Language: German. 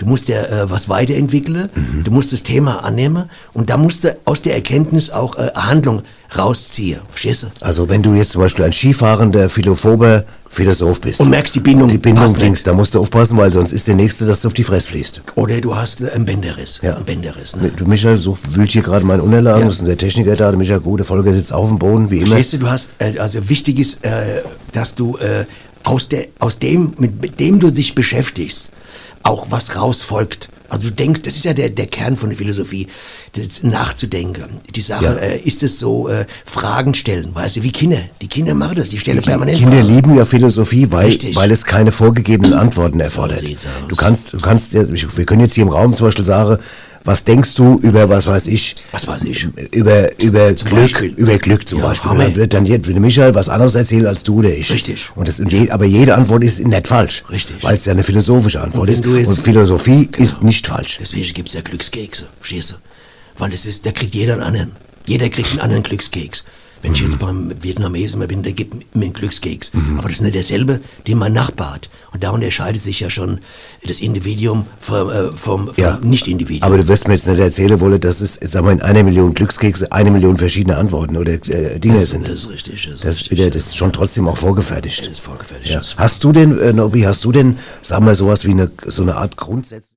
Du musst ja was weiterentwickeln, du musst das Thema annehmen und da musst du aus der Erkenntnis auch Handlung rausziehen. Verstehst du? Also wenn du jetzt zum Beispiel ein skifahrender, philophober Philosoph bist. Und merkst, die Bindung Dings, da musst du aufpassen, weil sonst ist der Nächste, dass du auf die Fresse fließt. Oder du hast einen Bänderriss. Ja. Einen Bänderriss, ne? Du, Michael, so wühlt hier gerade meine Unterlagen, das ist der Techniker da, der Michael Gut, der Volker sitzt auf dem Boden, wie immer. Verstehst du, du hast, also wichtig ist, dass du aus dem, mit dem du dich beschäftigst, auch was rausfolgt. Also du denkst, das ist ja der Kern von der Philosophie, das nachzudenken. Die Sache, ist es so, Fragen stellen, weißt du, wie Kinder. Die Kinder machen das, die stellen permanent Kinder Fragen. lieben ja Philosophie, weil es keine vorgegebenen Antworten erfordert. So sieht's aus. Du kannst, wir können jetzt hier im Raum zum Beispiel sagen, was denkst du über, was weiß ich, über Glück zum Beispiel. Dann wird dann der Michael was anderes erzählen als du oder ich. Richtig. Aber jede Antwort ist nicht falsch. Richtig. Weil es ja eine philosophische Antwort ist. Und Philosophie ist nicht falsch. Deswegen gibt's ja Glückskekse, verstehst du? Weil da kriegt jeder einen anderen. Jeder kriegt einen anderen Glückskeks. Wenn ich jetzt beim Vietnamesen bin, der gibt mir einen Glückskeks. Aber das ist nicht derselbe, den mein Nachbar hat. Und da unterscheidet sich ja schon das Individuum vom Nicht-Individuum. Aber du wirst mir jetzt nicht erzählen wollen, dass es, sagen wir, in 1 Million Glückskekse 1 Million verschiedene Antworten oder Dinge sind. Das ist richtig. Das ist schon trotzdem auch vorgefertigt. Das ist vorgefertigt. Ja. Hast du denn, Nobby, sagen wir sowas wie so eine Art Grundsätze?